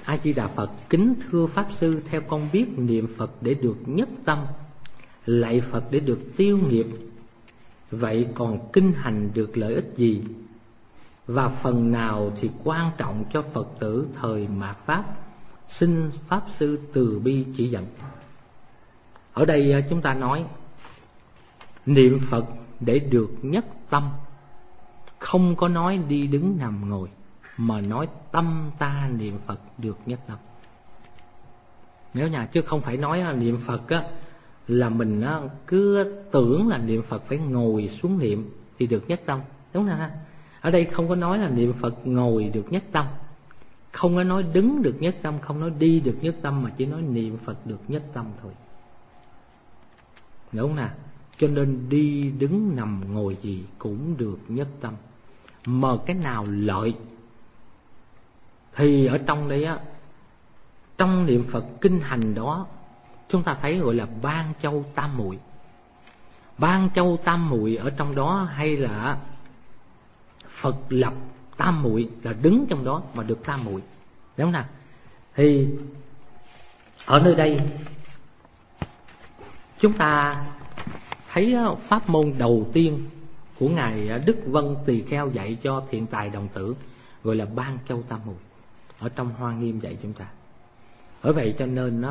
A Di Đà Phật. Kính thưa Pháp Sư, theo con biết niệm Phật để được nhất tâm, lạy Phật để được tiêu nghiệp, vậy còn kinh hành được lợi ích gì? Và phần nào thì quan trọng cho Phật tử thời mạt Pháp? Xin Pháp Sư từ bi chỉ dẫn. Ở đây chúng ta nói niệm Phật để được nhất tâm, không có nói đi đứng nằm ngồi, mà nói tâm ta niệm Phật được nhất tâm. Nếu nhà, chứ không phải nói niệm Phật là mình cứ tưởng là niệm Phật phải ngồi xuống niệm thì được nhất tâm, đúng không ha? Ở đây không có nói là niệm Phật ngồi được nhất tâm, không có nói đứng được nhất tâm, không nói đi được nhất tâm, mà chỉ nói niệm Phật được nhất tâm thôi, đúng không nào? Cho nên đi đứng nằm ngồi gì cũng được nhất tâm, mà cái nào lợi thì ở trong đây trong niệm Phật kinh hành đó chúng ta thấy gọi là ban châu tam muội. Ban châu tam muội ở trong đó, hay là Phật lập tam muội, là đứng trong đó mà được tam muội, đúng không nào? Thì ở nơi đây chúng ta thấy pháp môn đầu tiên của ngài Đức Vân Tỳ Kheo dạy cho Thiện Tài Đồng Tử gọi là ban châu tam muội, ở trong Hoa Nghiêm dạy chúng ta. Bởi vậy cho nên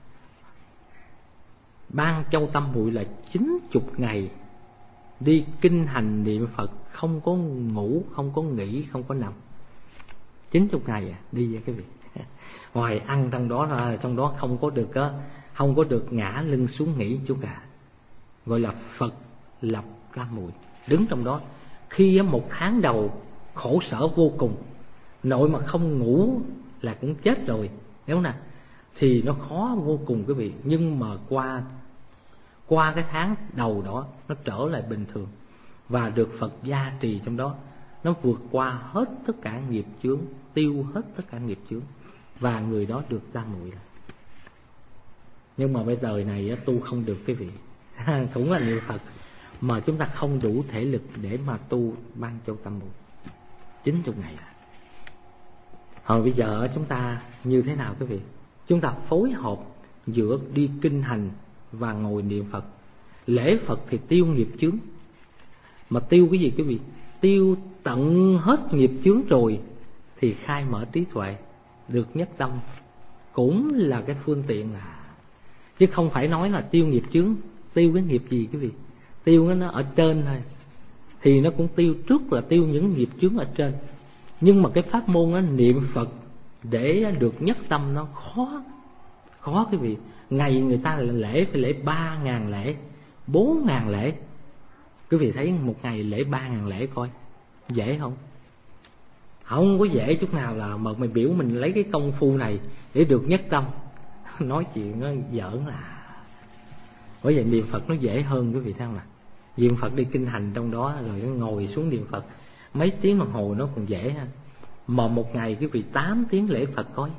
ban châu tam muội là 90 ngày đi kinh hành niệm Phật, không có ngủ, không có nghỉ, không có nằm. 90 ngày đi vậy cái việc. Ngoài ăn trong đó không có được ngã lưng xuống nghỉ chút cả. Gọi là Phật lập tam muội, đứng trong đó. Khi 1 tháng đầu khổ sở vô cùng, nội mà không ngủ là cũng chết rồi, đúng không nào? Thì nó khó vô cùng quý vị. Nhưng mà qua cái tháng đầu đó nó trở lại bình thường, và được Phật gia trì trong đó, nó vượt qua hết tất cả nghiệp chướng, tiêu hết tất cả nghiệp chướng, và người đó được tam muội. Nhưng mà bây giờ này tu không được quý vị. Cũng là niệm Phật mà chúng ta không đủ thể lực để mà tu ban châu tam muội 90 ngày. Hồi bây giờ chúng ta như thế nào quý vị? Chúng ta phối hợp giữa đi kinh hành và ngồi niệm Phật. Lễ Phật thì tiêu nghiệp chướng. Mà tiêu cái gì quý vị? Tiêu tận hết nghiệp chướng rồi thì khai mở trí tuệ, được nhất tâm, cũng là cái phương tiện chứ không phải nói là tiêu nghiệp chướng. Tiêu cái nghiệp gì quý vị? Tiêu nó ở trên thôi, thì nó cũng tiêu trước là tiêu những nghiệp chướng ở trên. Nhưng mà cái pháp môn niệm Phật để được nhất tâm nó khó quý vị. Ngày người ta lễ phải lễ 3.000 lễ, 4.000 lễ. Quý vị thấy một ngày lễ 3.000 lễ coi dễ không? Không có dễ chút nào. Là mà mày biểu mình lấy cái công phu này để được nhất tâm, nói chuyện nó giỡn là. Bởi vậy niệm Phật nó dễ hơn quý vị thấy không ạ? Niệm Phật đi kinh hành trong đó rồi nó ngồi xuống niệm Phật mấy tiếng đồng hồ nó còn dễ ha. Mà một ngày quý vị 8 tiếng lễ Phật coi,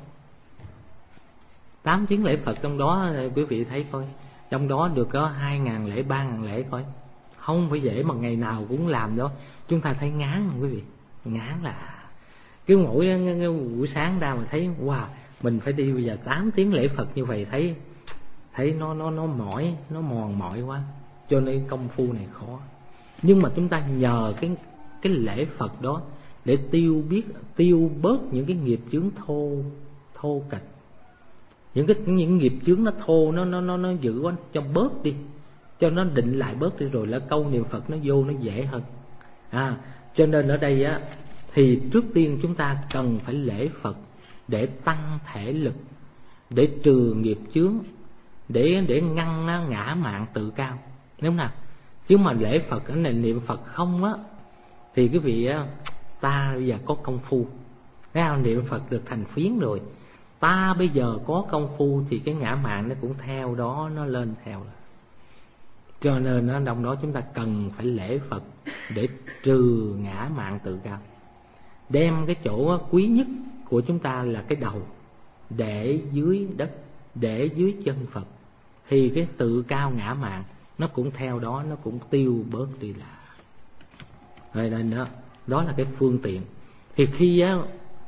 8 tiếng lễ Phật trong đó quý vị thấy coi, trong đó được có 2.000 lễ, 3.000 lễ coi. Không phải dễ mà ngày nào cũng làm đó. Chúng ta thấy ngán không quý vị? Ngán là cứ mỗi buổi sáng ra mà thấy wow, mình phải đi bây giờ 8 tiếng lễ Phật như vậy, thấy nó mỏi, nó mòn mỏi quá. Cho nên công phu này khó. Nhưng mà chúng ta nhờ cái lễ Phật đó để tiêu bớt những cái nghiệp chướng thô kệch. Những nghiệp chướng nó thô, nó dữ quá, cho bớt đi, cho nó định lại bớt đi, rồi là câu niệm Phật nó vô nó dễ hơn. Cho nên ở đây thì trước tiên chúng ta cần phải lễ Phật để tăng thể lực, để trừ nghiệp chướng, để ngăn ngã mạn tự cao, đúng không nào? Chứ mà lễ Phật cái này niệm Phật không thì quý vị ta bây giờ có công phu, thấy không? Niệm Phật được thành phiến rồi, ta bây giờ có công phu thì cái ngã mạn nó cũng theo đó nó lên theo. Cho nên trong đó chúng ta cần phải lễ Phật để trừ ngã mạn tự cao, đem cái chỗ quý nhất của chúng ta là cái đầu để dưới đất, để dưới chân Phật, thì cái tự cao ngã mạn nó cũng theo đó, nó cũng tiêu bớt đi là. Rồi nên đó là cái phương tiện. Thì khi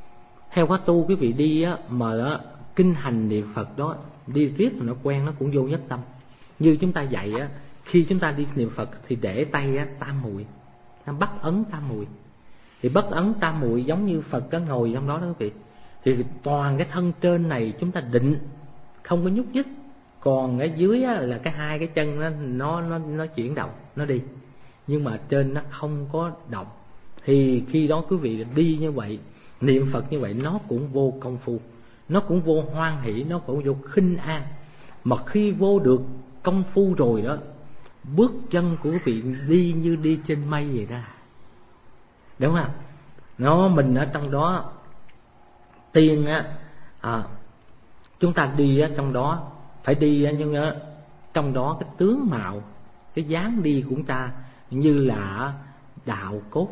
Theo khóa tu quý vị đi á, mà á, kinh hành niệm Phật đó đi riết mà nó quen, nó cũng vô nhất tâm. Như chúng ta dạy á, khi chúng ta đi niệm Phật thì để tay á, tam muội, nó bắt ấn tam muội. Thì bắt ấn tam muội giống như Phật có ngồi trong đó đó quý vị. Thì toàn cái thân trên này chúng ta định, không có nhúc nhích. Còn ở dưới á, là cái hai cái chân nó chuyển động, nó đi. Nhưng mà trên nó không có động. Thì khi đó quý vị đi như vậy, niệm Phật như vậy, nó cũng vô công phu, nó cũng vô hoan hỷ, nó cũng vô khinh an. Mà khi vô được công phu rồi đó, bước chân của quý vị đi như đi trên mây vậy đó, đúng không? Nó mình ở trong đó tiên á, chúng ta đi ở trong đó phải đi nhưng trong đó cái tướng mạo, cái dáng đi của chúng ta như là đạo cốt,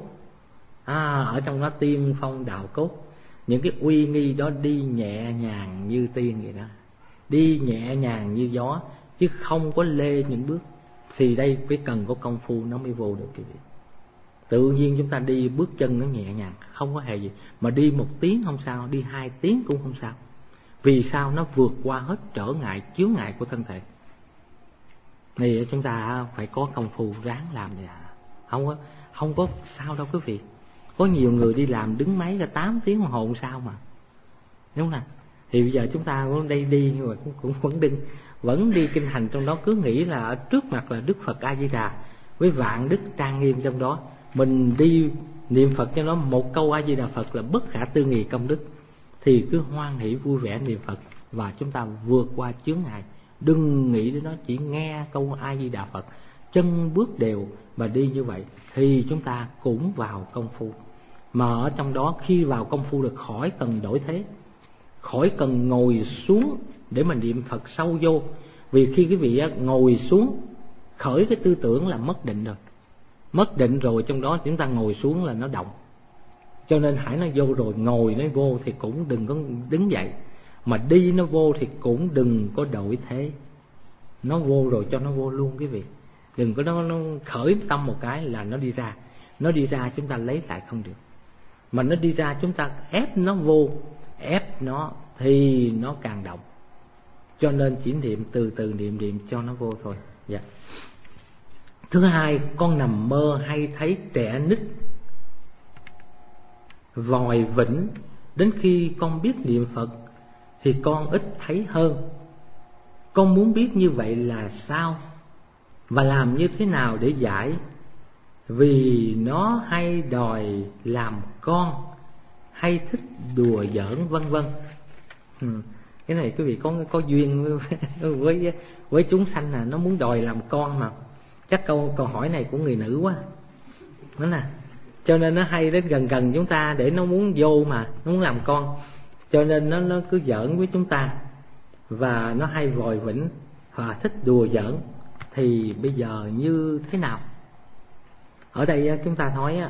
ở trong đó tiên phong đạo cốt. Những cái uy nghi đó đi nhẹ nhàng như tiên vậy đó, đi nhẹ nhàng như gió, chứ không có lê những bước. Thì đây phải cần có công phu nó mới vô được quý vị. Tự nhiên chúng ta đi bước chân nó nhẹ nhàng, không có hề gì. Mà đi 1 tiếng không sao, đi 2 tiếng cũng không sao. Vì sao? Nó vượt qua hết trở ngại, chướng ngại của thân thể. Thì chúng ta phải có công phu ráng làm vậy. Không có sao đâu quý vị. Có nhiều người đi làm đứng máy là 8 tiếng đồng hồ sao mà, đúng không? Thì bây giờ chúng ta ở đây đi nhưng mà cũng vẫn đi kinh hành trong đó, cứ nghĩ là ở trước mặt là Đức Phật A Di Đà với vạn đức trang nghiêm trong đó. Mình đi niệm Phật cho nó một câu A Di Đà Phật là bất khả tư nghì công đức. Thì cứ hoan hỷ vui vẻ niệm Phật và chúng ta vượt qua chướng ngại. Đừng nghĩ đến nó, chỉ nghe câu A Di Đà Phật, chân bước đều và đi như vậy thì chúng ta cũng vào công phu. Mà ở trong đó khi vào công phu được khỏi cần đổi thế, khỏi cần ngồi xuống để mà niệm Phật sâu vô. Vì khi quý vị ngồi xuống khởi cái tư tưởng là mất định rồi. Mất định rồi trong đó chúng ta ngồi xuống là nó động. Cho nên hãy nó vô rồi, ngồi nó vô thì cũng đừng có đứng dậy. Mà đi nó vô thì cũng đừng có đổi thế. Nó vô rồi cho nó vô luôn quý vị. Đừng có nó khởi tâm một cái là nó đi ra. Nó đi ra chúng ta lấy lại không được. Mà nó đi ra chúng ta ép nó vô, ép nó thì nó càng động. Cho nên chỉ niệm từ từ, niệm cho nó vô thôi. Dạ. Thứ hai, con nằm mơ hay thấy trẻ nít, vòi vĩnh. Đến khi con biết niệm Phật thì con ít thấy hơn. Con muốn biết như vậy là sao và làm như thế nào để giải. Vì nó hay đòi làm con, hay thích đùa giỡn vân vân. Cái này quý vị có duyên với chúng sanh là nó muốn đòi làm con mà. Chắc câu hỏi này của người nữ quá. Đó nè. Cho nên nó hay đến gần chúng ta để nó muốn vô mà, nó muốn làm con. Cho nên nó cứ giỡn với chúng ta. Và nó hay vòi vĩnh và thích đùa giỡn. Thì bây giờ như thế nào? Ở đây chúng ta nói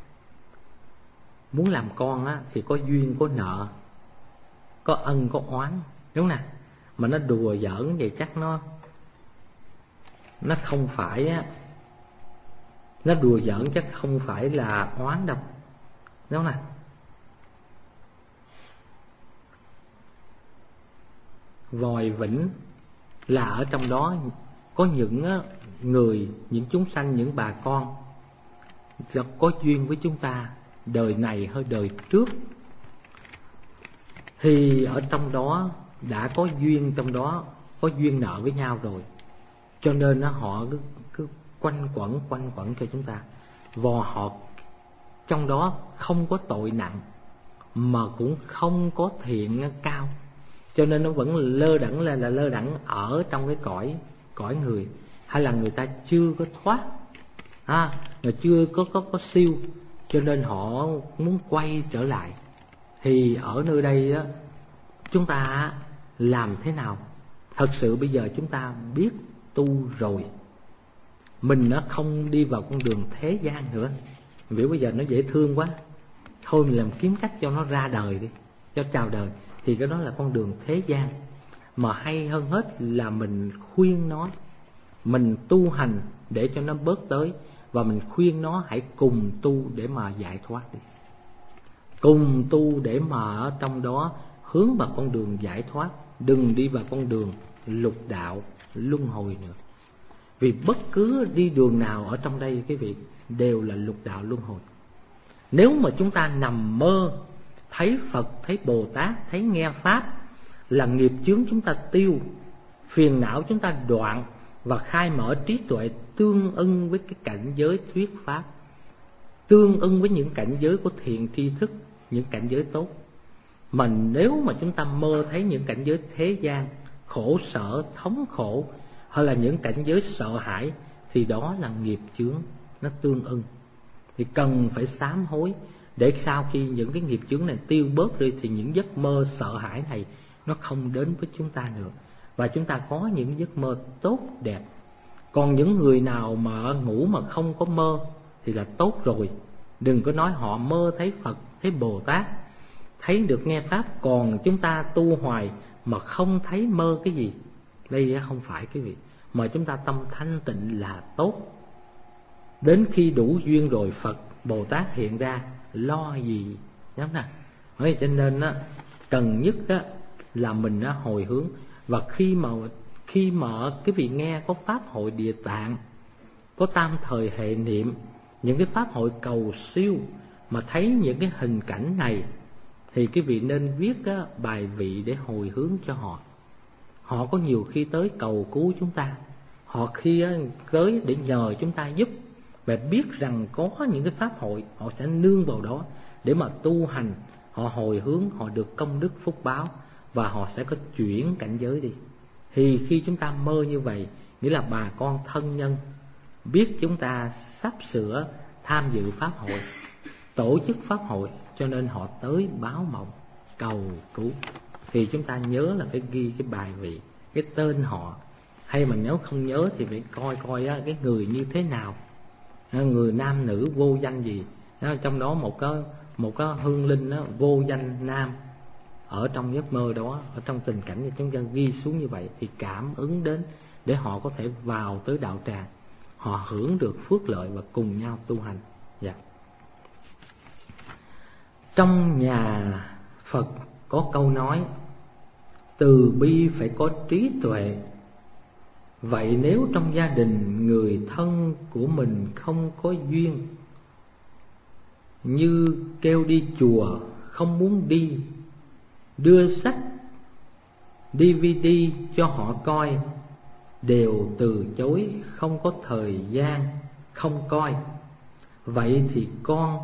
muốn làm con thì có duyên có nợ, có ân có oán, đúng nè. Mà nó đùa giỡn vậy chắc nó không phải nó đùa giỡn chắc không phải là oán đâu, đúng nè. Vòi vĩnh là ở trong đó có những người, những chúng sanh, những bà con có duyên với chúng ta đời này hay đời trước. Thì ở trong đó đã có duyên, trong đó có duyên nợ với nhau rồi. Cho nên họ cứ quanh quẩn cho chúng ta. Và họ trong đó không có tội nặng mà cũng không có thiện cao. Cho nên nó vẫn lơ đãng, là lơ đãng ở trong cái cõi người. Hay là người ta chưa có thoát, người chưa có siêu. Cho nên họ muốn quay trở lại. Thì ở nơi đây chúng ta làm thế nào? Thật sự bây giờ chúng ta biết tu rồi, mình không đi vào con đường thế gian nữa. Vì bây giờ nó dễ thương quá, thôi mình làm kiếm cách cho nó ra đời đi, cho chào đời. Thì cái đó là con đường thế gian. Mà hay hơn hết là mình khuyên nó, mình tu hành để cho nó bớt tới. Và mình khuyên nó hãy cùng tu để mà giải thoát đi. cùng tu để mà ở trong đó hướng vào con đường giải thoát, đừng đi vào con đường lục đạo luân hồi nữa. Vì bất cứ đi đường nào ở trong đây quý vị đều là lục đạo luân hồi. Nếu mà chúng ta nằm mơ thấy Phật, thấy Bồ Tát, thấy nghe Pháp là nghiệp chướng chúng ta tiêu, phiền não chúng ta đoạn và khai mở trí tuệ tương ưng với cái cảnh giới thuyết Pháp, tương ưng với những cảnh giới của thiện tri thức, những cảnh giới tốt. Mà nếu mà chúng ta mơ thấy những cảnh giới thế gian, khổ sở, thống khổ, hay là những cảnh giới sợ hãi, thì đó là nghiệp chướng, nó tương ưng. Thì cần phải sám hối để sau khi những cái nghiệp chướng này tiêu bớt đi thì những giấc mơ sợ hãi này nó không đến với chúng ta nữa, và chúng ta có những giấc mơ tốt đẹp. Còn những người nào mà ngủ mà không có mơ thì là tốt rồi. Đừng có nói họ mơ thấy Phật, thấy Bồ Tát, thấy được nghe Pháp, còn chúng ta tu hoài mà không thấy mơ cái gì. Đây không phải quý vị, mà chúng ta tâm thanh tịnh là tốt. Đến khi đủ duyên rồi Phật, Bồ Tát hiện ra, lo gì đúng không? Cho nên cần nhất là mình hồi hướng. Và khi mà cái vị nghe có pháp hội Địa Tạng, có tam thời hệ niệm, những cái pháp hội cầu siêu mà thấy những cái hình cảnh này, thì cái vị nên viết bài vị để hồi hướng cho họ. Họ có nhiều khi tới cầu cứu chúng ta, họ khi tới để nhờ chúng ta giúp, và biết rằng có những cái pháp hội, họ sẽ nương vào đó để mà tu hành. Họ hồi hướng, họ được công đức phúc báo, và họ sẽ có chuyển cảnh giới đi. Thì khi chúng ta mơ như vậy, nghĩa là bà con thân nhân biết chúng ta sắp sửa tham dự pháp hội, tổ chức pháp hội, cho nên họ tới báo mộng cầu cứu. Thì chúng ta nhớ là phải ghi cái bài vị, cái tên họ, hay mà nếu không nhớ thì phải coi cái người như thế nào, người nam nữ vô danh gì. Trong đó một cái hương linh vô danh nam ở trong giấc mơ đó, ở trong tình cảnh thì chúng ta ghi xuống như vậy, thì cảm ứng đến để họ có thể vào tới đạo tràng, họ hưởng được phước lợi và cùng nhau tu hành. Trong nhà Phật có câu nói: từ bi phải có trí tuệ. Vậy nếu trong gia đình người thân của mình không có duyên, như kêu đi chùa không muốn đi, đưa sách DVD cho họ coi, đều từ chối, không có thời gian, không coi. Vậy thì con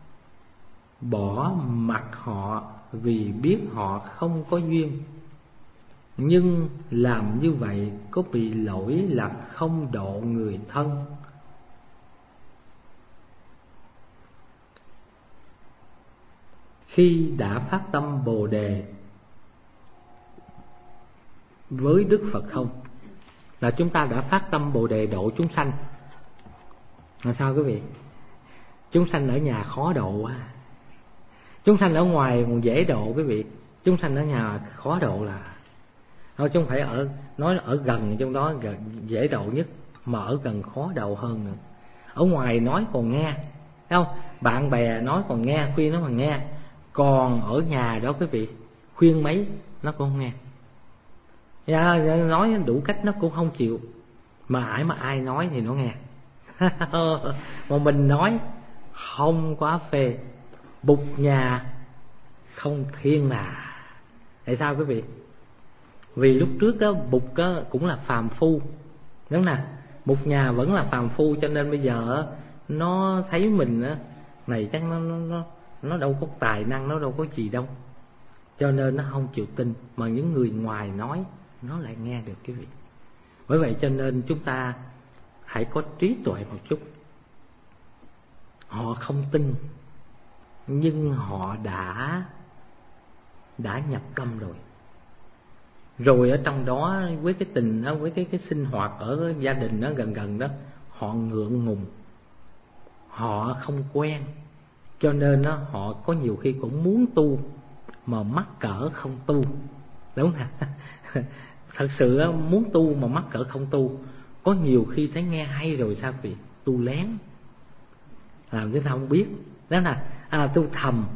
bỏ mặc họ vì biết họ không có duyên. Nhưng làm như vậy có bị lỗi là không độ người thân. Khi đã phát tâm Bồ Đề với Đức Phật không, là chúng ta đã phát tâm Bồ Đề độ chúng sanh. Là sao quý vị? Chúng sanh ở nhà khó độ quá, chúng sanh ở ngoài còn dễ độ quý vị, chúng sanh ở nhà khó độ là thôi, chứ không phải nói ở gần trong đó dễ độ nhất, mà ở gần khó độ hơn nữa. Ở ngoài nói còn nghe, thấy không? Bạn bè nói còn nghe, khuyên nó còn nghe. Còn ở nhà đó quý vị, khuyên mấy nó cũng không nghe. Nói đủ cách nó cũng không chịu. Mà ai nói thì nó nghe. Mà mình nói không quá phê. Bụt nhà không thiên là. Tại sao quý vị? Vì lúc trước Bụt cũng là phàm phu, đúng nè, Bụt nhà vẫn là phàm phu, cho nên bây giờ nó thấy mình này chắc nó đâu có tài năng, nó đâu có gì đâu, cho nên nó không chịu tin. Mà những người ngoài nói nó lại nghe được quý vị. Bởi vậy cho nên chúng ta hãy có trí tuệ một chút. Họ không tin, nhưng họ đã nhập tâm rồi. Rồi ở trong đó với cái tình đó, với cái sinh hoạt ở gia đình đó gần đó, họ ngượng ngùng, họ không quen, cho nên họ có nhiều khi cũng muốn tu mà mắc cỡ không tu, đúng không? Thật sự muốn tu mà mắc cỡ không tu. Có nhiều khi thấy nghe hay rồi sao vậy? Tu lén, làm thế nào không biết, đó là tu thầm,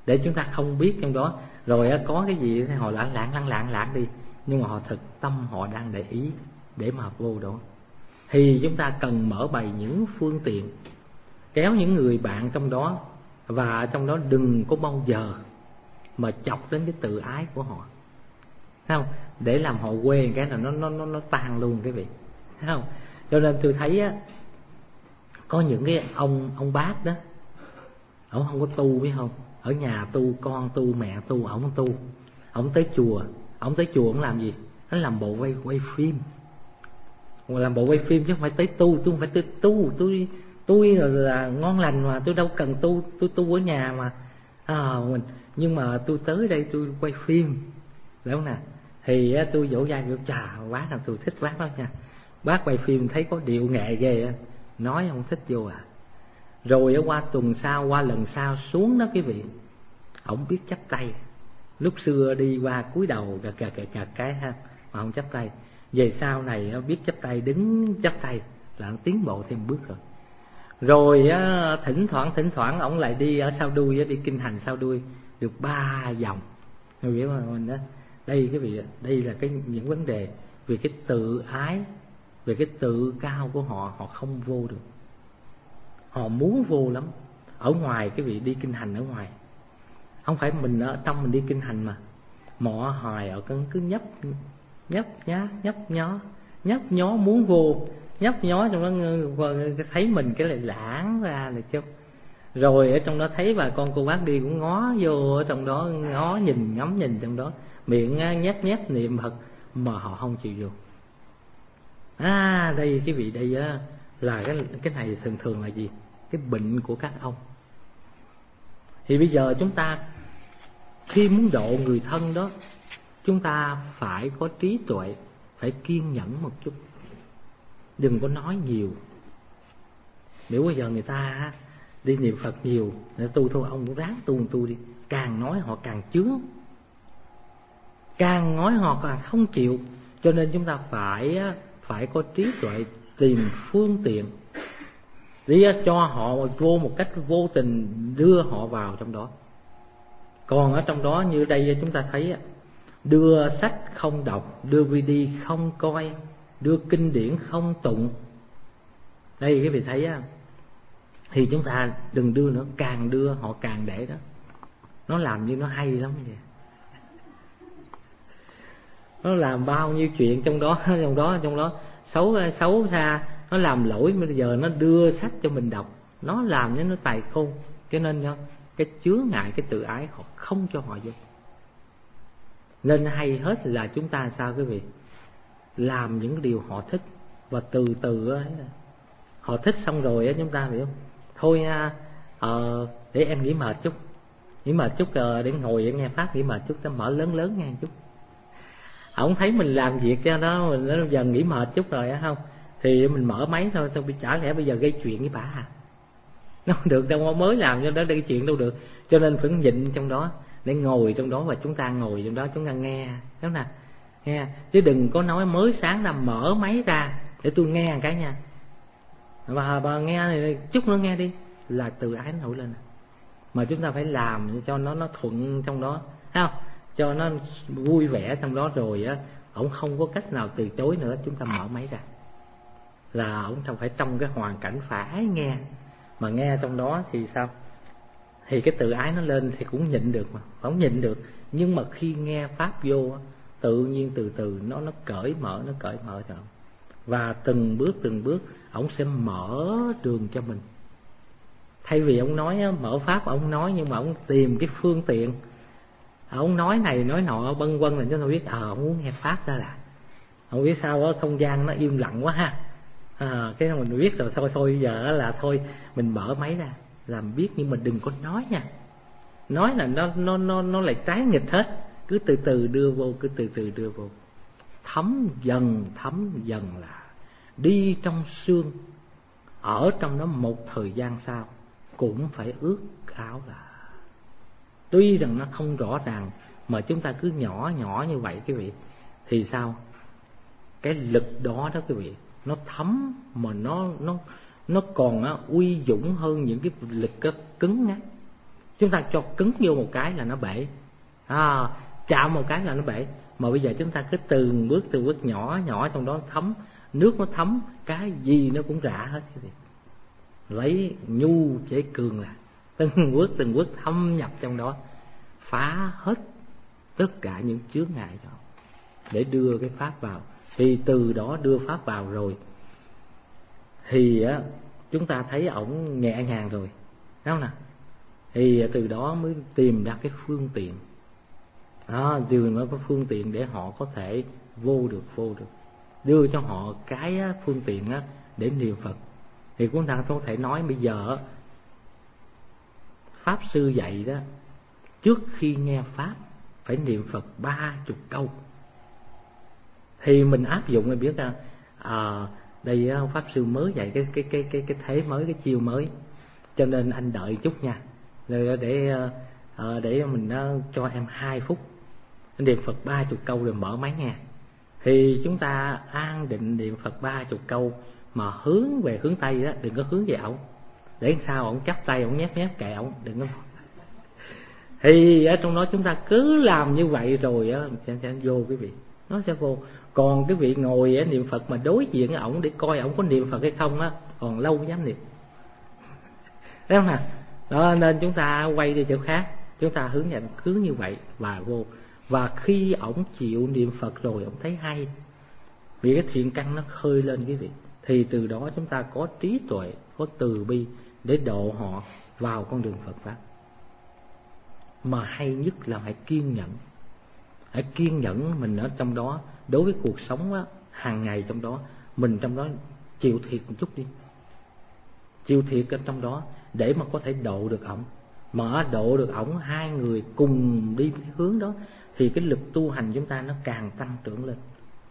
để chúng ta không biết trong đó. Rồi có cái gì thì họ lãng đi, nhưng mà họ thực tâm họ đang để ý để mà vô đó. Thì chúng ta cần mở bày những phương tiện, kéo những người bạn trong đó, và trong đó đừng có bao giờ mà chọc đến cái tự ái của họ, thấy không? Để làm họ quê cái là nó tan luôn cái vị, thấy không? Cho nên tôi thấy á, có những cái ông bác đó, ông không có tu, biết không? Ở nhà tu, con tu, mẹ tu, ông không tu. Ông tới chùa, ông làm gì? Ông làm bộ quay phim. Làm bộ quay phim chứ không phải tới tu. Tôi không phải tới tu, tôi là ngon lành mà, tôi đâu cần tu, tôi tu ở nhà mà. Nhưng mà tôi tới đây tôi quay phim, đúng không nè? Thì tôi vỗ vai tôi chà, bác là tôi thích bác đó nha. Bác quay phim thấy có điệu nghệ ghê á, nói không thích vô à. Rồi qua tuần sau, qua lần sau xuống đó quý vị, ổng biết chắp tay. Lúc xưa đi qua cúi đầu gật cái ha, mà không chắp tay. Về sau này biết chắp tay, đứng chắp tay là tiến bộ thêm bước rồi. Rồi thỉnh thoảng ổng lại đi ở sau đuôi, đi kinh hành sau đuôi được 3 vòng. Người biết mà mình đó. Đây quý vị, đây là những vấn đề về cái tự ái, về cái tự cao của họ, họ không vô được. Họ muốn vô lắm. Ở ngoài quý vị đi kinh hành ở ngoài, không phải mình ở trong mình đi kinh hành mà mọ hoài ở cứ nhấp nhó muốn vô, nhấp nhó trong đó, thấy mình cái lại lãng ra là chứ. Rồi ở trong đó thấy bà con cô bác đi cũng ngó vô ở trong đó, ngó nhìn ngắm nhìn trong đó, miệng nhép niệm Phật mà họ không chịu vô. Đây cái vị đây á, là cái này thường là gì? Cái bệnh của các ông. Thì bây giờ chúng ta khi muốn độ người thân đó, chúng ta phải có trí tuệ, phải kiên nhẫn một chút, đừng có nói nhiều. Nếu bây giờ người ta đi niệm Phật nhiều, để tu thôi, ông cũng ráng tu đi. Càng nói họ càng chướng, càng nói họ càng không chịu. Cho nên chúng ta phải có trí tuệ, tìm phương tiện để cho họ vô một cách vô tình, đưa họ vào trong đó. Còn ở trong đó như đây chúng ta thấy, đưa sách không đọc, đưa DVD không coi, đưa kinh điển không tụng. Đây cái vị thấy á, thì chúng ta đừng đưa nữa, càng đưa họ càng để đó. Nó làm như nó hay lắm vậy. Nó làm bao nhiêu chuyện trong đó xấu xa, nó làm lỗi, bây giờ nó đưa sách cho mình đọc, nó làm cho nó tài khôn. Cho nên cái chướng ngại, cái tự ái họ không cho họ vô. Nên hay hết là chúng ta sao quý vị, làm những điều họ thích, và từ từ họ thích xong rồi chúng ta hiểu không? Thôi để em nghỉ mệt chút, để ngồi nghe pháp nghỉ mệt chút, ta mở lớn nghe chút. Ông thấy mình làm việc cho nó, mình nó giờ nghỉ mệt chút rồi á không, thì mình mở máy thôi, chả lẽ bây giờ gây chuyện với bà nó không được đâu, mới làm cho đó gây chuyện đâu được. Cho nên phải nhịn trong đó, để ngồi trong đó, và chúng ta ngồi trong đó chúng ta nghe, đúng nè, nghe, chứ đừng có nói mới sáng ra mở máy ra để tôi nghe một cái nha, bà nghe thì chút nữa nghe đi, là tự ái nổi lên. Mà chúng ta phải làm cho nó thuận trong đó, thấy không? Cho nó vui vẻ trong đó, rồi ổng không có cách nào từ chối nữa, chúng ta mở máy ra là ổng phải trong cái hoàn cảnh phải nghe. Mà nghe trong đó thì sao? Thì cái tự ái nó lên thì cũng nhịn được mà, không nhịn được. Nhưng mà khi nghe pháp vô, tự nhiên từ từ nó cởi mở cho ổng. Và từng bước ổng sẽ mở đường cho mình. Thay vì ông nói mở pháp, ông nói, nhưng mà ông tìm cái phương tiện, ông nói này nói nọ bâng quâng, là cho tôi biết ông muốn nghe pháp đó là. Ông biết sao không gian nó im lặng quá ha. Cái mình biết rồi, thôi bây giờ là thôi mình mở máy ra làm biết, nhưng mà đừng có nói nha. Nói là nó lại trái nghịch hết. Cứ từ từ đưa vô, thấm dần là đi trong xương. Ở trong đó một thời gian sau cũng phải ướt áo là. Tuy rằng nó không rõ ràng, mà chúng ta cứ nhỏ như vậy quý vị, thì sao? Cái lực đó quý vị, nó thấm, mà nó còn uy dũng hơn những cái lực cứng ngắc. Chúng ta cho cứng vô một cái là nó bể, chạm một cái là nó bể. Mà bây giờ chúng ta cứ từng bước nhỏ nhỏ trong đó thấm, nước nó thấm, cái gì nó cũng rã hết. Lấy nhu chế cường là từng bước thâm nhập trong đó, phá hết tất cả những chướng ngại đó để đưa cái pháp vào. Thì từ đó đưa pháp vào rồi thì chúng ta thấy ổng nhẹ nhàng rồi, đúng không nào? Thì từ đó mới tìm ra cái phương tiện, tìm ra cái phương tiện để họ có thể vô được, đưa cho họ cái phương tiện để niệm Phật. Thì chúng ta có thể nói bây giờ Pháp Sư dạy đó, trước khi nghe Pháp phải niệm Phật 30 câu. Thì mình áp dụng mình biết đây Pháp Sư mới dạy cái thế mới, cái chiêu mới, cho nên anh đợi chút nha, để mình cho em 2 phút niệm Phật 30 câu rồi mở máy nghe. Thì chúng ta an định niệm Phật 30 câu mà hướng về hướng Tây đó, đừng có hướng về ổng, để sao ổng chắp tay ổng nhét kệ ổng, đừng có. Thì ở trong đó chúng ta cứ làm như vậy rồi sẽ vô quý vị, nó sẽ vô. Còn cái vị ngồi niệm Phật mà đối diện với ổng để coi ổng có niệm Phật hay không còn lâu mới dám niệm, thấy không nào? Đó, nên chúng ta quay đi chỗ khác, chúng ta hướng dẫn cứ như vậy và vô. Và khi ổng chịu niệm Phật rồi, ổng thấy hay, vì cái thiện căn nó khơi lên quý vị, thì từ đó chúng ta có trí tuệ, có từ bi để độ họ vào con đường Phật pháp. Mà hay nhất là hãy kiên nhẫn. Hãy kiên nhẫn mình ở trong đó. Đối với cuộc sống hàng ngày trong đó, mình trong đó chịu thiệt một chút đi, chịu thiệt ở trong đó để mà có thể độ được ổng. Mà độ được ổng, hai người cùng đi cái hướng đó thì cái lực tu hành chúng ta nó càng tăng trưởng lên.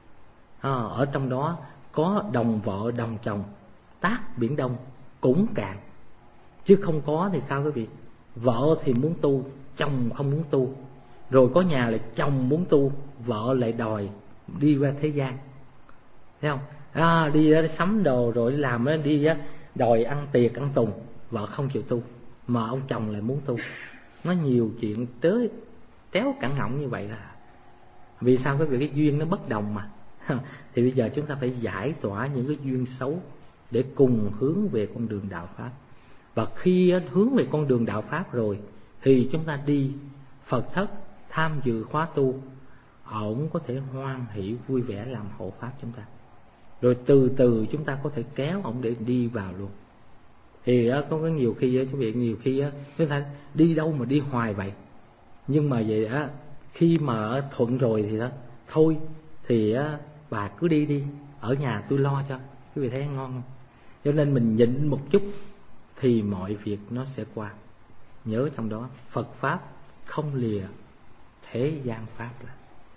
Ở trong đó có đồng vợ đồng chồng, tác biển đông cũng càng. Chứ không có thì sao quý vị? Vợ thì muốn tu, chồng không muốn tu. Rồi có nhà lại chồng muốn tu, vợ lại đòi đi qua thế gian, thấy không? Đi sắm đồ rồi làm đi đòi ăn tiệc ăn tùng, vợ không chịu tu mà ông chồng lại muốn tu. Nó nhiều chuyện tới téo cẳng ngọng như vậy là vì sao? Cái duyên nó bất đồng mà. Thì bây giờ chúng ta phải giải tỏa những cái duyên xấu để cùng hướng về con đường đạo pháp. Và khi hướng về con đường đạo pháp rồi thì chúng ta đi Phật thất tham dự khóa tu, ổng có thể hoan hỷ vui vẻ làm hộ pháp chúng ta. Rồi từ từ chúng ta có thể kéo ổng để đi vào luôn. Thì có nhiều khi quý vị, nhiều khi chúng ta đi đâu mà đi hoài vậy. Nhưng mà vậy khi mà thuận rồi thì thôi thì bà cứ đi, ở nhà tôi lo cho. Quý vị thấy ngon không? Cho nên mình nhịn một chút thì mọi việc nó sẽ qua. Nhớ trong đó Phật pháp không lìa thế gian pháp là.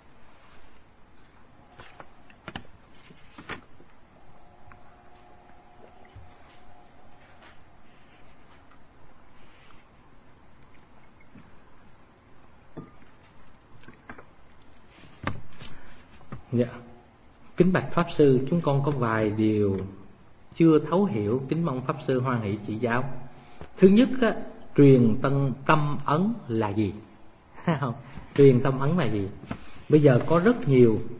Dạ. Kính bạch Pháp Sư, chúng con có vài điều chưa thấu hiểu, kính mong Pháp Sư hoan hỷ chỉ giáo. Thứ nhất truyền tâm ấn là gì? Truyền tâm ấn là gì? Bây giờ có rất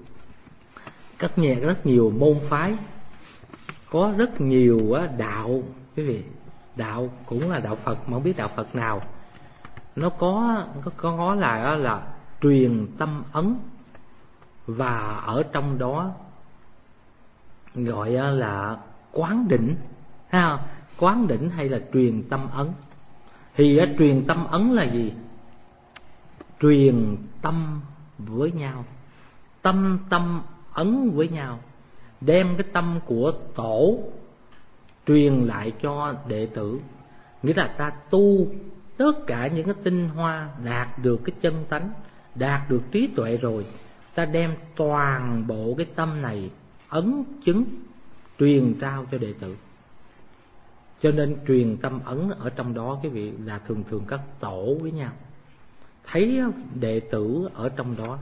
nhiều môn phái, có rất nhiều đạo, quý vị. Đạo cũng là đạo Phật mà không biết đạo Phật nào. Nó có là truyền tâm ấn, và ở trong đó gọi là quán đỉnh, thấy không? Quán đỉnh hay là truyền tâm ấn. Thì truyền tâm ấn là gì? Truyền tâm với nhau, tâm ấn với nhau, đem cái tâm của tổ truyền lại cho đệ tử. Nghĩa là ta tu tất cả những cái tinh hoa, đạt được cái chân tánh, đạt được trí tuệ rồi, ta đem toàn bộ cái tâm này ấn chứng truyền trao cho đệ tử. Cho nên truyền tâm ấn ở trong đó quý vị là thường các tổ với nhau. Thấy đệ tử ở trong đó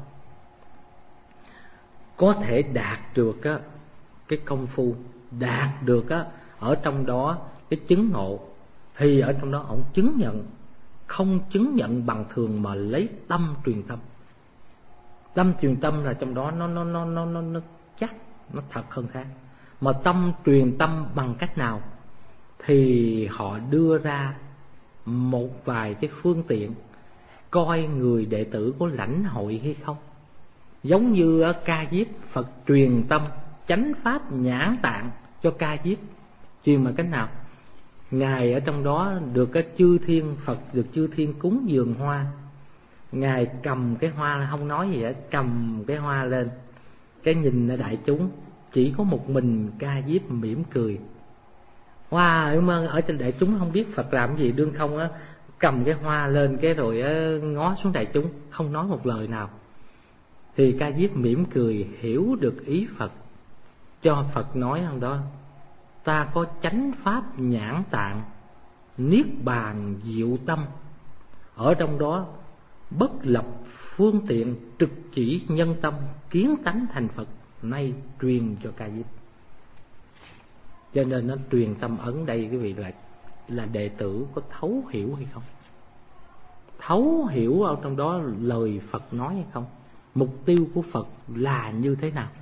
có thể đạt được cái công phu, đạt được ở trong đó cái chứng ngộ, thì ở trong đó ông chứng nhận không chứng nhận bằng thường mà lấy tâm truyền tâm. Tâm truyền tâm là trong đó nó chắc, nó thật hơn khác. Mà tâm truyền tâm bằng cách nào thì họ đưa ra một vài cái phương tiện coi người đệ tử có lãnh hội hay không. Giống như ở Ca Diếp, Phật truyền tâm chánh pháp nhãn tạng cho Ca Diếp. Truyền bằng cách nào? Ngài ở trong đó được cái chư thiên Phật, được chư thiên cúng dường hoa. Ngài cầm cái hoa, không nói gì hết, cầm cái hoa lên, cái nhìn ở đại chúng, chỉ có một mình Ca Diếp mỉm cười. Wow, ở trên đại chúng không biết Phật làm gì, đương không á, cầm cái hoa lên cái rồi ngó xuống đại chúng, không nói một lời nào. Thì Ca Diếp mỉm cười, hiểu được ý Phật, cho Phật nói trong đó: ta có chánh pháp nhãn tạng, niết bàn diệu tâm. Ở trong đó bất lập phương tiện, trực chỉ nhân tâm, kiến tánh thành Phật, nay truyền cho Ca Diếp. Cho nên nó truyền tâm ấn đây quý vị, là đệ tử có thấu hiểu hay không, thấu hiểu ở trong đó lời Phật nói hay không, mục tiêu của Phật là như thế nào.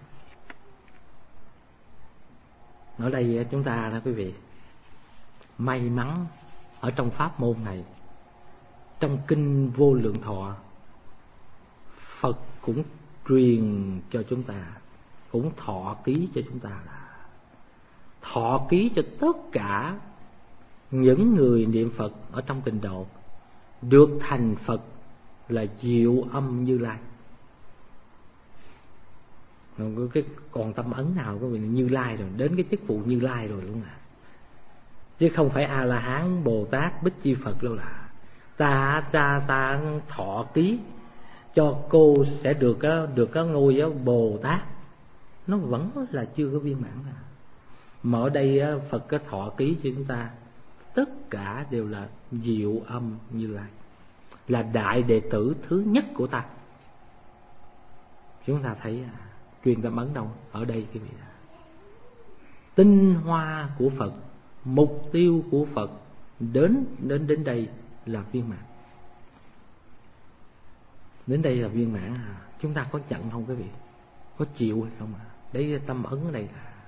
Ở đây chúng ta đó quý vị, may mắn ở trong pháp môn này, trong kinh Vô Lượng Thọ, Phật cũng truyền cho chúng ta, cũng thọ ký cho chúng ta, là thọ ký cho tất cả những người niệm Phật ở trong tịnh độ được thành Phật là Diệu Âm Như Lai. Cái còn tâm ấn nào có vị Như Lai rồi, đến cái chức vụ Như Lai rồi luôn à, chứ không phải A La Hán, Bồ Tát, Bích Chi Phật đâu. Là ta thọ ký cho cô sẽ được cái ngôi Bồ Tát, nó vẫn là chưa có viên mãn. Mà ở đây Phật có thọ ký cho chúng ta, tất cả đều là Diệu Âm Như Lai, là đại đệ tử thứ nhất của ta. Chúng ta thấy truyền tâm ấn đâu? Ở đây quý vị, tinh hoa của Phật, mục tiêu của Phật đến đây là viên mãn. Đến đây là viên mãn. Chúng ta có nhận không quý vị? Có chịu hay không? Đấy là tâm ấn ở đây.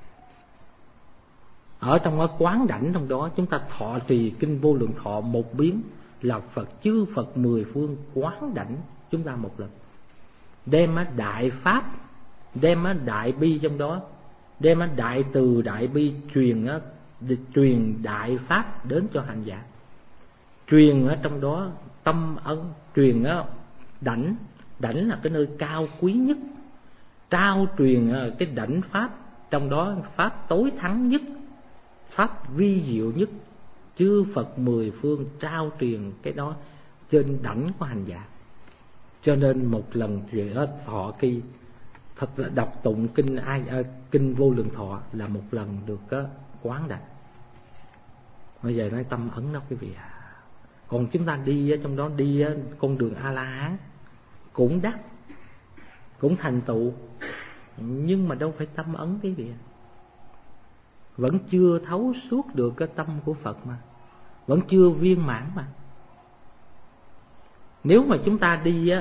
Ở trong cái quán đảnh trong đó, chúng ta thọ trì kinh Vô Lượng Thọ một biến là Phật, chư Phật mười phương quán đảnh chúng ta một lần, đem đại pháp, đem đại bi trong đó, đem đại từ đại bi truyền đại pháp đến cho hành giả. Truyền ở trong đó tâm ấn, truyền đảnh là cái nơi cao quý nhất, trao truyền cái đảnh pháp, trong đó pháp tối thắng nhất, pháp vi diệu nhất, chư Phật mười phương trao truyền cái đó trên đảnh của hành giả. Cho nên một lần thọ ký, thật là đọc tụng kinh Vô Lượng Thọ là một lần được quán đảnh. Bây giờ nói tâm ấn đó quý vị à. Còn chúng ta đi trong đó, đi con đường A La Hán cũng đắc, cũng thành tựu, nhưng mà đâu phải tâm ấn quý vị à. Vẫn chưa thấu suốt được cái tâm của Phật mà, vẫn chưa viên mãn mà. Nếu mà chúng ta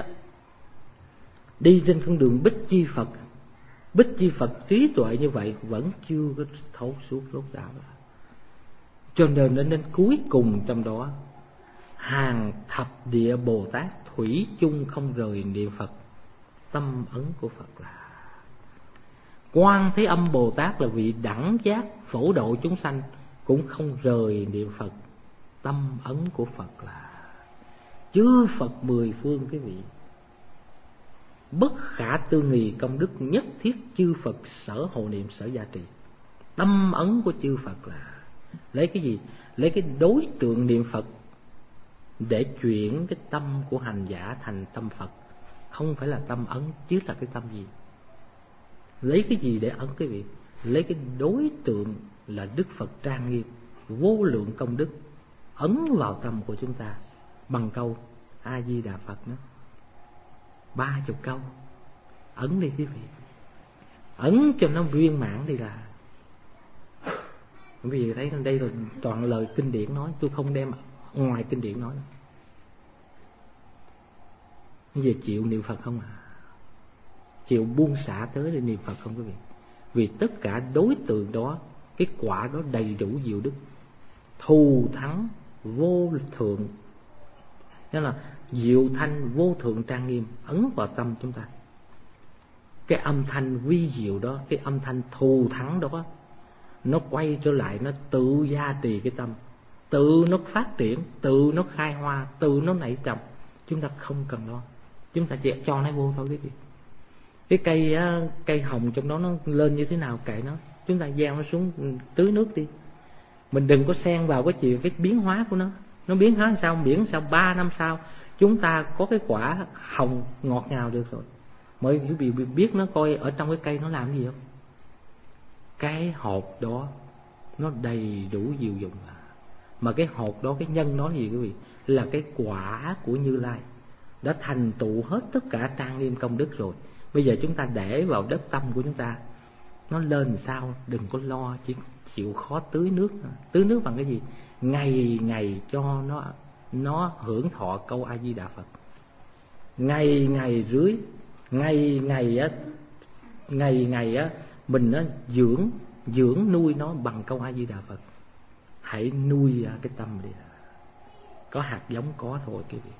đi trên con đường Bích Chi Phật, Bích Chi Phật trí tuệ như vậy vẫn chưa có thấu suốt rốt ráo. Cho nên đến cuối cùng trong đó, hàng thập địa Bồ Tát thủy chung không rời niệm Phật. Tâm ấn của Phật là Quan Thế Âm Bồ Tát, là vị đẳng giác phổ độ chúng sanh, cũng không rời niệm Phật. Tâm ấn của Phật là chư Phật mười phương quý vị, bất khả tư nghì công đức, nhất thiết chư Phật sở hộ niệm, sở gia trì. Tâm ấn của chư Phật là lấy cái gì? Lấy cái đối tượng niệm Phật để chuyển cái tâm của hành giả thành tâm Phật. Không phải là tâm ấn, chứ là cái tâm gì? Lấy cái gì để ấn quý vị? Lấy cái đối tượng là Đức Phật trang nghiêm, vô lượng công đức, ấn vào tâm của chúng ta bằng câu A Di Đà Phật đó, 30 câu. Ấn đi quý vị, ấn cho nó viên mãn đi là. Quý vị thấy đây là toàn lời kinh điển nói, tôi không đem ngoài kinh điển nói. Bây giờ chịu niệm Phật không chịu buông xả tới để niệm Phật không quý vị? Vì tất cả đối tượng đó, cái quả đó đầy đủ diệu đức, thù thắng vô thượng, đó là diệu thanh vô thượng trang nghiêm ấn vào tâm chúng ta. Cái âm thanh vi diệu đó, cái âm thanh thù thắng đó, nó quay trở lại, nó tự gia trì cái tâm, tự nó phát triển, tự nó khai hoa, tự nó nảy trồng. Chúng ta không cần lo, chúng ta chỉ cho nó vô thôi quý vị. Cái cây hồng trong đó nó lên như thế nào kệ nó, chúng ta gieo nó xuống tưới nước đi. Mình đừng có xen vào cái chuyện cái biến hóa của nó biến hóa sao, miễn sao 3 năm sau chúng ta có cái quả hồng ngọt ngào được rồi. Mọi quý vị biết nó coi ở trong cái cây nó làm gì không? Cái hột đó nó đầy đủ diệu dụng, mà cái hột đó, cái nhân đó là gì quý vị? Là cái quả của Như Lai đã thành tựu hết tất cả trang nghiêm công đức rồi. Bây giờ chúng ta để vào đất tâm của chúng ta, nó lên sao đừng có lo, chỉ chịu khó tưới nước. Tưới nước bằng cái gì? Ngày ngày cho nó hưởng thọ câu A Di Đà Phật, ngày ngày rưới, ngày ngày á mình nó dưỡng nuôi nó bằng câu A Di Đà Phật. Hãy nuôi cái tâm đi. Có hạt giống có thôi quý vị.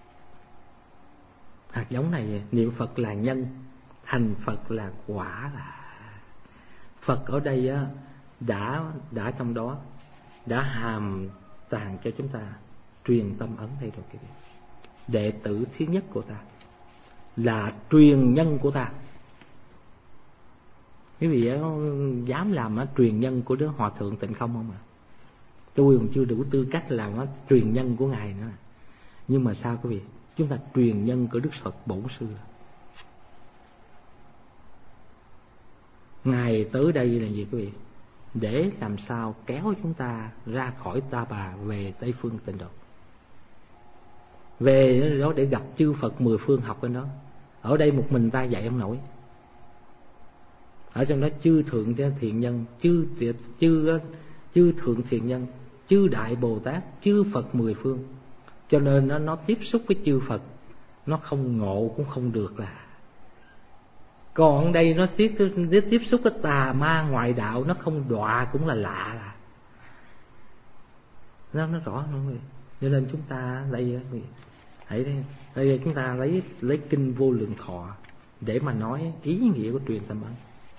Hạt giống này niệm Phật là nhân, thành Phật là quả. Là Phật ở đây á, đã trong đó đã hàm tàng cho chúng ta truyền tâm ấn đây rồi quý vị. Đệ tử thứ nhất của ta là truyền nhân của ta. Quý vị dám làm truyền nhân của Đức Hòa Thượng Tịnh Không không Tôi còn chưa đủ tư cách làm truyền nhân của Ngài nữa. Nhưng mà sao quý vị? Chúng ta truyền nhân của Đức Phật Bổn Sư. Ngài tới đây là gì quý vị? Để làm sao kéo chúng ta ra khỏi Ta Bà về Tây Phương Tịnh Độ. Về đó để gặp chư Phật 10 phương học bên đó. Ở đây một mình ta dạy không nổi. Ở trong đó chư thượng thiện nhân, chư thượng thiện nhân, chư đại Bồ Tát, chư Phật 10 phương. Cho nên nó tiếp xúc với chư Phật, nó không ngộ cũng không được là. Còn ở đây nó tiếp xúc với tà ma ngoại đạo, nó không đọa cũng là lạ là. Nó rõ không quý vị? Cho nên chúng ta đây đây chúng ta lấy kinh Vô Lượng Thọ để mà nói ý nghĩa của truyền tâm ấn.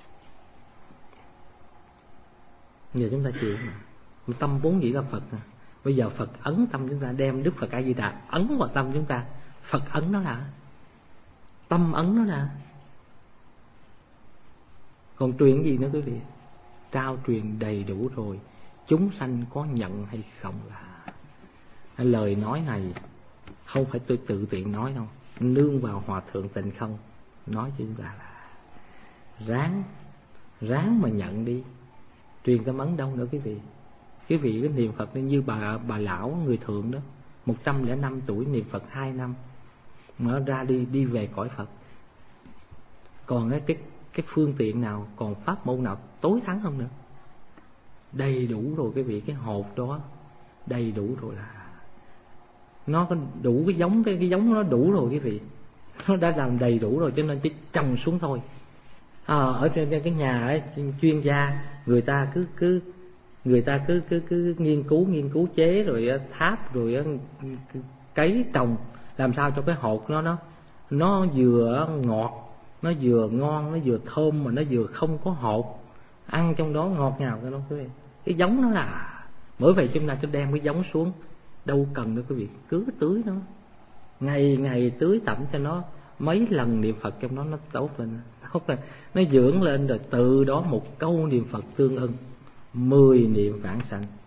Giờ chúng ta chịu mà. Tâm vốn dĩ là Phật. Bây giờ Phật ấn tâm chúng ta, đem Đức Phật A Di Đà ấn vào tâm chúng ta. Phật ấn nó là tâm ấn nó là. Còn truyền gì nữa quý vị? Trao truyền đầy đủ rồi, chúng sanh có nhận hay không là. Lời nói này không phải tôi tự tiện nói đâu, nương vào Hòa Thượng Tịnh Không nói cho chúng ta là ráng mà nhận đi. Truyền tâm ấn đâu nữa quý vị? Quý vị cái niệm Phật như bà lão người thượng đó, 105 tuổi niệm Phật 2 năm mở ra đi về cõi Phật. Còn cái phương tiện nào, còn pháp môn nào tối thắng không nữa? Đầy đủ rồi quý vị. Cái hột đó đầy đủ rồi, là nó có đủ cái giống nó đủ rồi quý vị. Nó đã làm đầy đủ rồi, cho nên chỉ trồng xuống thôi. Ở trên cái nhà ấy, chuyên gia người ta cứ nghiên cứu chế rồi tháp rồi cấy trồng làm sao cho cái hột nó vừa ngọt, nó vừa ngon, nó vừa thơm, mà nó vừa không có hột, ăn trong đó ngọt ngào cái đó quý vị. Cái giống nó là. Bởi vậy chúng ta sẽ đem cái giống xuống, đâu cần nữa quý vị, cứ tưới nó, ngày tưới tẩm cho nó, mấy lần niệm Phật trong đó nó tốt lên, nó dưỡng lên, rồi từ đó một câu niệm Phật tương ưng, 10 niệm vãng sanh.